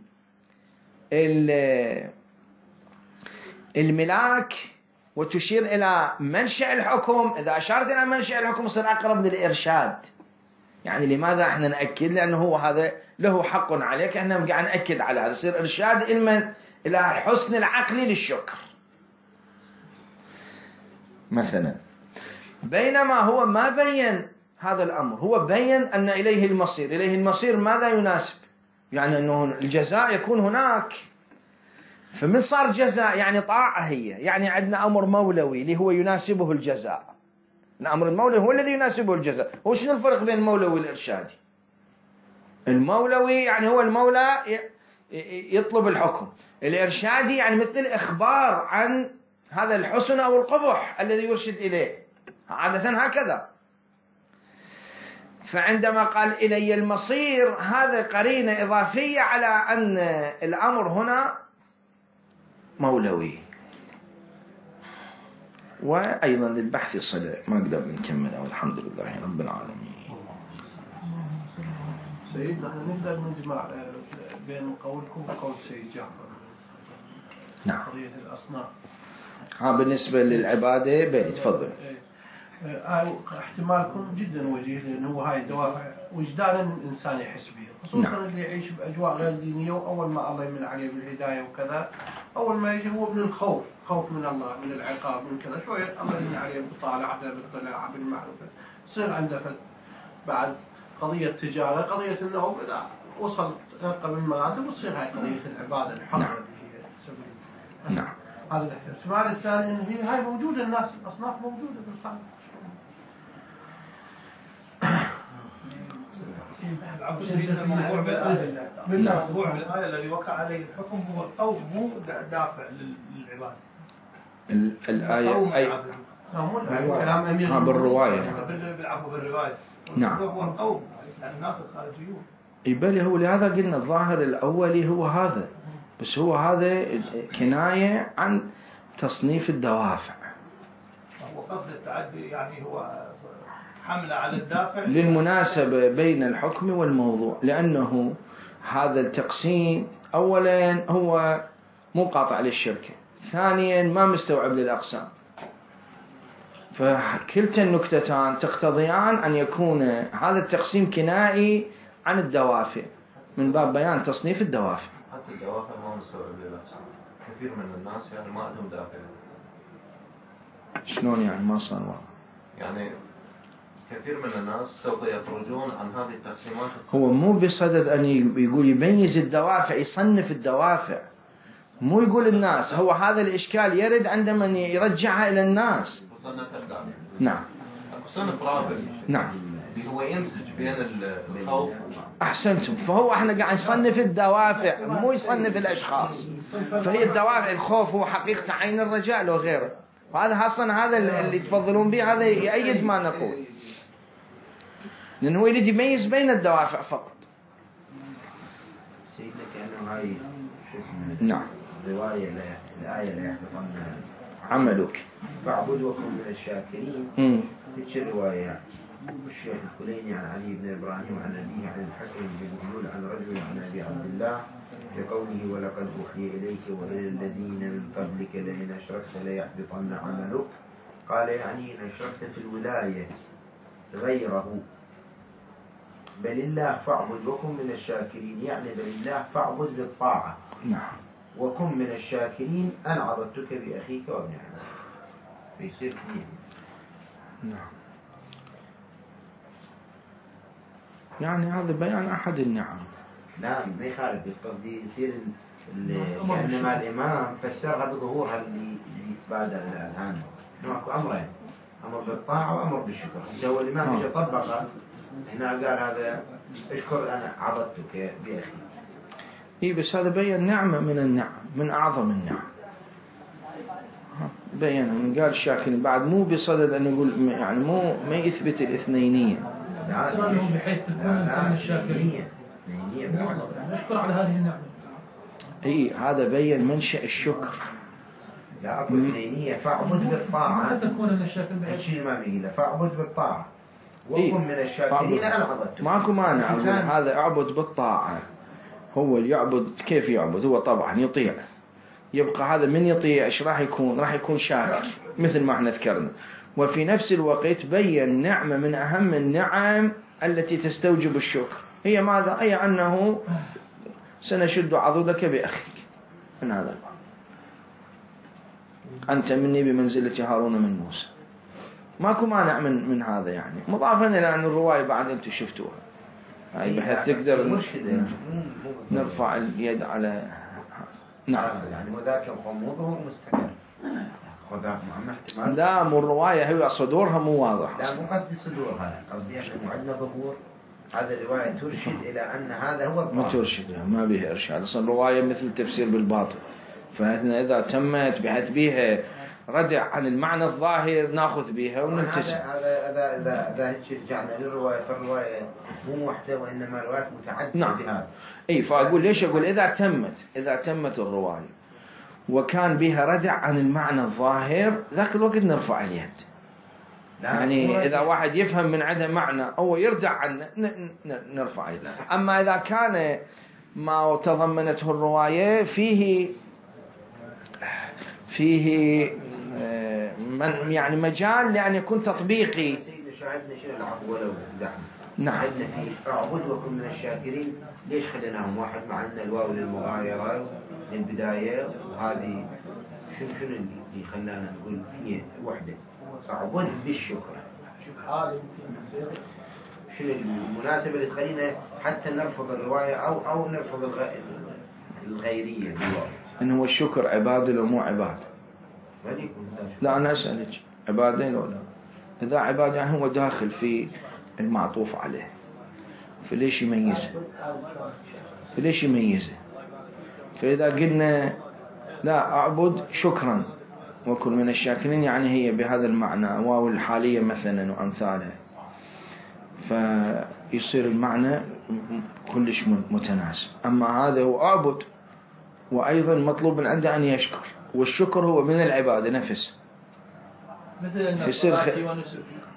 الملاك وتشير إلى منشأ الحكم. إذا أشارت إلى منشأ الحكم يصير أقرب للإرشاد. يعني لماذا احنا نأكد؟ لأنه هو هذا له حق عليك، احنا قاعد نأكد على هذا، يصير إرشاد إلمن إلى حسن العقل للشكر مثلا. بينما هو ما بين هذا الأمر، هو بين أن إليه المصير. إليه المصير ماذا يناسب؟ يعني أنه الجزاء يكون هناك. فمن صار جزاء يعني طاعة هي، يعني عندنا أمر مولوي اللي هو يناسبه الجزاء. الأمر المولوي هو الذي يناسبه الجزاء. هو شنو الفرق بين المولوي والإرشادي؟ المولوي يعني هو المولى يطلب الحكم، الإرشادي يعني مثل الإخبار عن هذا الحسن أو القبح الذي يرشد إليه، عادة هكذا. فعندما قال إلي المصير هذا قرينة إضافية على أن الأمر هنا مولوي. وأيضا للبحث صلة، ما نقدر نكمل. والحمد لله رب العالمين. سيدنا احنا نقدر نجمع بين قولكم وقول سيد جعفر. نعم. قضية الأصناف. ها بالنسبة للعبادة بيت تفضل. هاي احتمالكم جدا وجيه، لأنه هو هاي دوافع وجدان الإنسان يحس بها، خصوصا نعم. اللي يعيش بأجواء غير دينية، وأول ما الله يمن عليه بالهداية وكذا أول ما يجي هو من الخوف، خوف من الله، من العقاب، من كذا. شوية الله يمن عليه بالطالع بالطلاع بالمعرفة، يصير عنده بعد قضية تجارة، قضية أنه إذا وصل قبل المراتب وتصير هاي قضية العبادة الحرة اللي هي سبيل. نعم. هذا الاحتمال الثاني إن هي هاي موجودة، الناس الأصناف موجودة بالخارج. الموضوع بالآية الذي وقع عليه الحكم هو القوم، مو دافع للعبادة. الآية أي كلام أمير بالرواية. بالعفو بالرواية. نعم. هو القوم الناس الخارجيون. يبالي هو لهذا قلنا الظاهر الأولي هو هذا، بس هو هذا كناية عن تصنيف الدوافع. هو قصد التعدي يعني هو حملة على الدافع للمناسبة بين الحكم والموضوع، لأنه هذا التقسيم أولا هو مو قاطع للشركة، ثانيا ما مستوعب للأقسام. فكلتا النكتتان تقتضيان أن يكون هذا التقسيم كنائي عن الدوافع من باب بيان تصنيف الدوافع. حتى الدوافع ما مستوعب للأقسام، كثير من الناس يعني ما عندهم دافع. شلون يعني ما صار واضح؟ يعني كثير من الناس سوف يخرجون عن هذه التقسيمات. هو مو بصدد أن يقول يميز الدوافع، يصنف الدوافع، مو يقول الناس. هو هذا الإشكال يرد عندما يرجعها إلى الناس. صنف الدافع. نعم. صنف رابع. نعم. اللي هو يمزج بين الخوف. أحسنتم. فهو احنا قاعد نصنف الدوافع مو يصنف الأشخاص. فهي الدوافع، الخوف هو حقيقة عين الرجاء لو غيره، وهذا حصلا هذا اللي تفضلون به، هذا يؤيد ما نقول، لأنه هو يريد يميز بين الدوافع فقط. سيدنا كأنه هاي نعم. رواية الآية لا يحبطن عملك فاعبد وكن من الشاكرين. مم. تلك الرواية الشيخ الكليني عن علي بن إبراهيم عن أبيه عن الحكم بن بهلول عن رجل عن أبي عبد الله بقوله ولقد أوحي إليك وإلى الذين من قبلك لئن أشركت ليحبطن عملك. قال يعني إن أشركت في الولاية غيره بل الله فاعبد وكن من الشاكرين، يعني بل الله فاعبد بالطاعة. نعم. وكن من الشاكرين أنا عضدتك بأخيك وابن عمك فيصير اثنين. نعم. يعني هذا بيان أحد النعم. نعم ما يخالف، بس قصدي يصير كأنما الإمام فسرها بظهورها اللي اللي يتبادر الآن. ماكو أمرين، أمر بالطاعة وأمر بالشكر. هو الإمام إذا طبقه هنا قال هذا اشكر أنا عضدتك بأخي. إيه بس هذا بيان نعمة من النعم، من أعظم النعم. بيان من قال الشاكر بعد مو بصدد أن يقول يعني مو ما يثبت الاثنينية. أسرارهم بحيث تكون من الشاكرين. نشكر على هذه النعمة. إيه هذا بيان منشأ الشكر. لا أقول اثنينية فاعبد بالطاعة. ما تكون من الشاكر بحيث. الشيء الإمام يقول فاعبد بالطاعة. وكن من الشاكرين أنا عضدتك. ماكو مانع هذا اعبد بالطاعة. هو اللي يعبد كيف يعبد؟ هو طبعا يطيع. يبقى هذا من يطيع ايش راح يكون؟ راح يكون شاكر مثل ما احنا ذكرنا. وفي نفس الوقت بين نعمة من أهم النعم التي تستوجب الشكر هي ماذا؟ أي أنه سنشد عضدك بأخيك. من هذا أنت مني بمنزلة هارون من موسى. ماكو مانع من من هذا يعني. مضافا إلى أن الرواية بعد أنتم شفتوها هاي بحيث تقدر نرفع اليد على. نعم يعني وذاك غموضه مستقر. خذاك مع احتمال. لا مو الرواية هي صدورها مو واضح. لا مو قصدي صدورها، قصدي أنه عندنا ظهور. هذه الرواية ترشد إلى أن هذا هو الظاهر. ما ترشد، ما بها إرشاد. أصلا الرواية مثل تفسير بالباطل. فإحنا إذا تمت بحيث بها رجع عن المعنى الظاهر ناخذ بها ونلتزم. هذا هذا إذا إذا رجعنا للرواية فالرواية مو واحدة وإنما روايات متعددة. نعم. بهذا. إيه فأقول ليش أقول إذا تمت إذا تمت الرواية وكان بها رجع عن المعنى الظاهر ذاك الوقت نرفع اليد. يعني إذا واحد يفهم من عندها معنى أو يرجع عنه نرفع اليد. أما إذا كان ما تضمنته الرواية فيه فيه من يعني مجال لأن يكون تطبيقي. شاهدنا شنو العفو ولو زحمة. نعم. شاهدنا في اعبد وكن من الشاكرين. ليش خليناهم واحد مع عندنا الواو للمغايرة للبداية وهذه شنو شنو اللي خلانا نقول هي وحدة اعبد بالشكر. شنو المناسبة اللي تخلينا حتى نرفض الرواية أو أو نرفض الغيرية بالواو؟ إن هو الشكر عبادة لو مو عبادة. لا أنا أسألك عبادة لو لا. إذا عبادة يعني هو داخل في المعطوف عليه فليش يميزه؟ فليش يميزه؟ فإذا قلنا لا أعبد شكرا وكن من الشاكرين يعني هي بهذا المعنى واو الحالية مثلا وأمثالها فيصير المعنى كلش متناسب. أما هذا هو أعبد وأيضا مطلوب من عنده أن يشكر والشكر هو من العبادة نفس مثل الصلاة ونسك.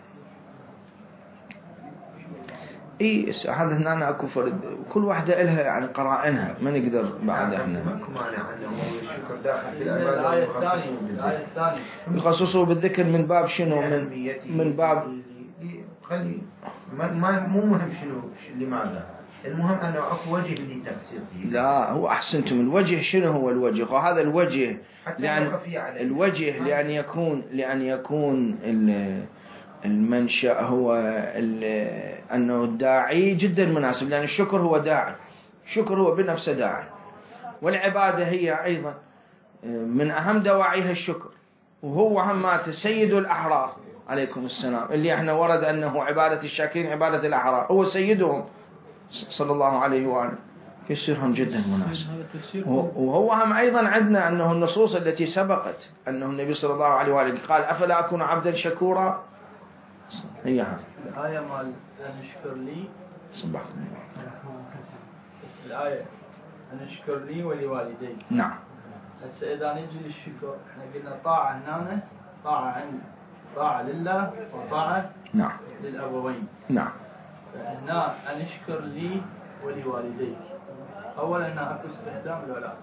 إيه هذا هنا أنا أكو فرد كل واحدة إلها يعني قرائنها ما نقدر بعد إحنا. ماكو مانع أنه الشكر داخل في العبادة. الآية الثانية الآية الثانية يخصصه بالذكر من باب شنو؟ من من باب خلي ما ما مو مهم شنو لماذا. المهم أنه أكو وجه لتخصيصه. لا هو أحسنتم الوجه شنو هو الوجه؟ وهذا الوجه لأن الوجه لأن يكون لأن يكون المنشأ هو أنه الداعي جدا مناسب لأن الشكر هو داعي. الشكر هو بنفسه داعي والعبادة هي أيضا من أهم دواعيها الشكر وهو همات سيد الأحرار عليكم السلام اللي احنا ورد أنه عبادة الشاكرين عبادة الأحرار هو سيدهم صلى الله عليه وآله يصيرهم جدا مناسب. وهو هم أيضا عندنا أنه النصوص التي سبقت أنه النبي صلى الله عليه وآله قال أفلا أكون عبدا شكورا هي هذا الآية مال أن اشكر لي صبحكم الآية أن اشكر لي ولوالدي. نعم هسه إذا نجي للشكر احنا قلنا طاعة هنا طاعة عند طاعة لله وطاعة نعم للأبوين. نعم. فهنا أن اشكر لي ولوالديك. أولا هنا أكو استخدام ولا لا؟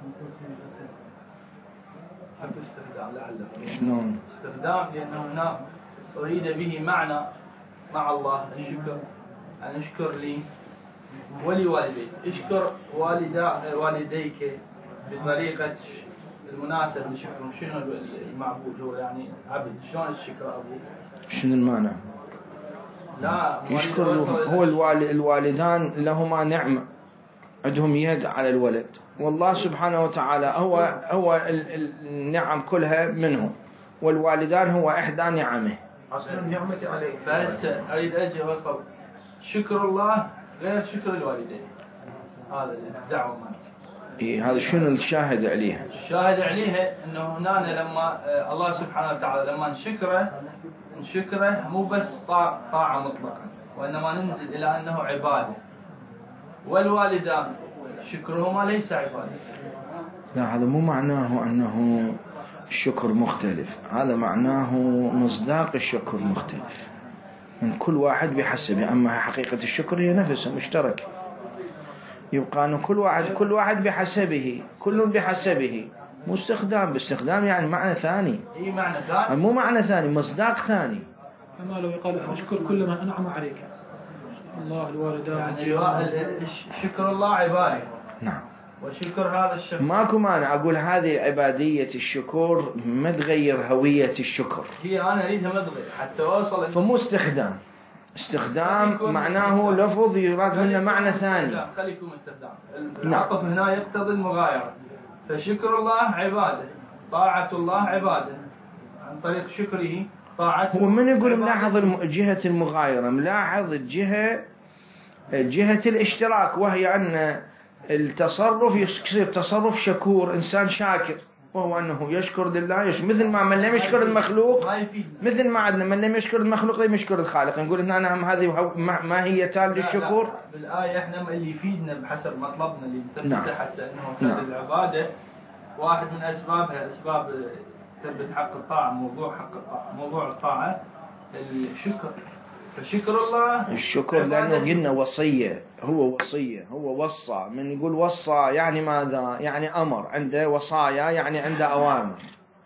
أكو استخدام لعله. شلون؟ استخدام لأنه هنا أريد به معنى مع الله الشكر أن اشكر لي ولوالديك. اشكر والدا والديك بطريقة المناسب لشكرهم. شنو المعبود هو يعني عبد، شلون الشكر أبوه؟ شنو المعنى؟ لا يشكر هو الوالد الوالدان لهما نعمة، عندهم يد على الولد، والله سبحانه وتعالى هو هو النعم كلها منه، والوالدان هو إحدى نعمه. أصلا نعمة عليك. فهسه أريد أجي وصل شكر الله غير شكر الوالدين. هذا الدعوة مالتي. إيه هذا شنو الشاهد عليها؟ الشاهد عليها انه هنا لما الله سبحانه وتعالى لما نشكره نشكره مو بس طاعة مطلقا، وانما ننزل الى انه عبادة. والوالدان شكرهما ليس عبادة. لا هذا مو معناه انه الشكر مختلف، هذا معناه مصداق الشكر مختلف من كل واحد بحسبه. اما حقيقة الشكر هي نفسها مشتركة، يبقى أن كل واحد كل واحد بحسبه، كل بحسبه، مو استخدام باستخدام يعني معنى ثاني. اي معنى ثاني، مو معنى ثاني، مصداق ثاني. كما لو يقال اشكر كل ما أنعم عليك الله الوالدان. يعني شكر الله عبادة. نعم. وشكر هذا الشكر ماكو مانع أقول هذه عبادية الشكر ما تغير هوية الشكر. هي أنا أريدها ما تغير حتى أوصل. فمو استخدام. استخدام معناه لفظ يراد منه معنى ثاني. خلي يكون استخدام. العطف هنا يقتضي المغايرة. فشكر الله عبادة، طاعة الله عبادة، عن طريق شكره طاعته. هو من يقول ملاحظ جهة المغايرة، ملاحظ الجهة جهة الاشتراك، وهي أن التصرف يصير تصرف شكور، إنسان شاكر، وهو أنه يشكر لله. يشكر مثل ما من لم يشكر المخلوق، مثل ما عندنا من لم يشكر المخلوق لم يشكر الخالق. نقول إن أنا هذه ما هي تال للشكر. بالآية إحنا اللي يفيدنا بحسب مطلبنا اللي نثبته. نعم. حتى إنه هذه العبادة واحد من أسبابها أسباب تثبت حق الطاعة، موضوع حق الطاعة، موضوع الطاعة الشكر. فشكر الله الشكر لأنه قلنا وصية، هو وصية، هو وصى. من يقول وصى يعني ماذا؟ يعني أمر، عنده وصايا يعني عنده أوامر.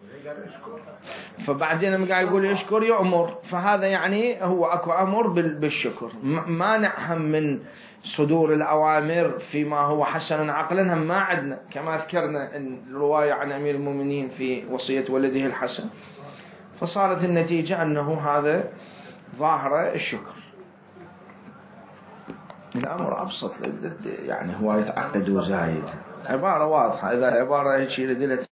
فبعدين لما قاعد يقول يشكر يأمر، فهذا يعني هو أكو أمر بالشكر. مانعهم من صدور الأوامر فيما هو حسن عقلا هم ما عندنا، كما ذكرنا الرواية عن أمير المؤمنين في وصية ولده الحسن. فصارت النتيجة أنه هذا ظاهرة الشكر. الأمر أبسط، يعني هو يتعقد وزايد. عبارة واضحة، إذا عبارة هيك